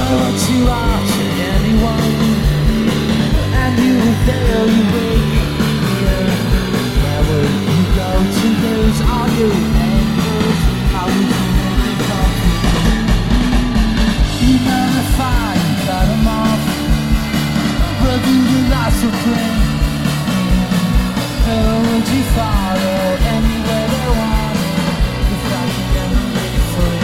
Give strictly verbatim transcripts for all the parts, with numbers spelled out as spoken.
know what you are to anyone, and you will fail your way here. Where would you go to lose all your angles? How would you make it come? You nullify and cut them off, review the loss of brain. Where would you follow anywhere they want? If I can never be free,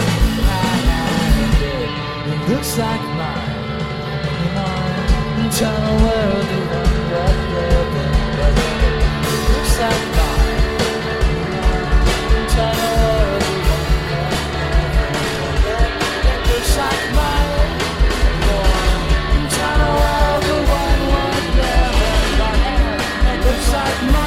it looks like mine. You know, internal world, the one that living, but it looks like mine. Internal world, the one that living, it looks like mine. Internal world, the one that living, but it looks like mine.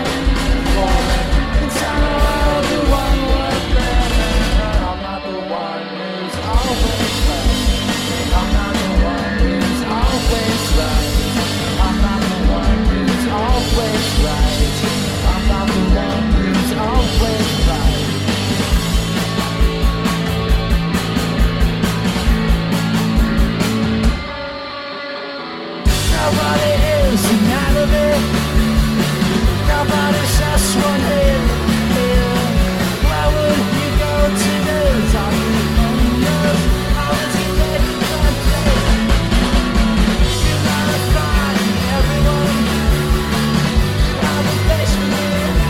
Nobody is out of it. Nobody's just one here, here. Where would you go to lose all your fingers? How would you get your day? You gotta find everyone. You have a place for me.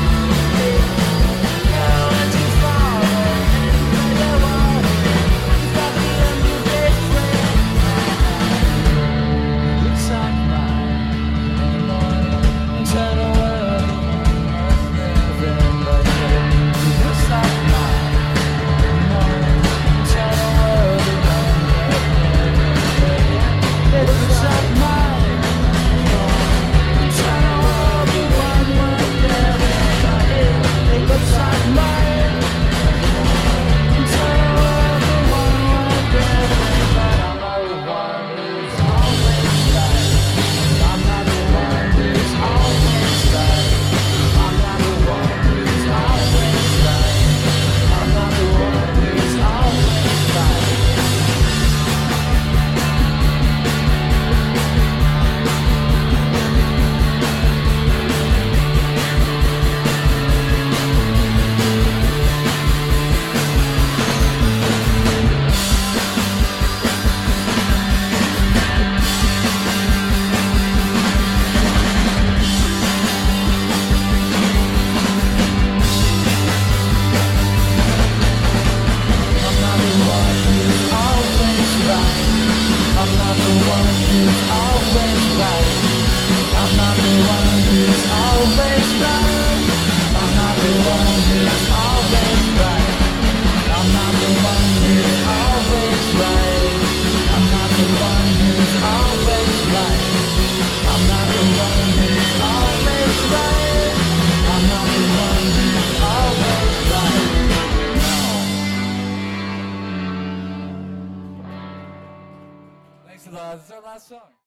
Now would you follow anywhere you want? You've got the end of your friend. It's like turn away. Thanks a lot. This is our last song.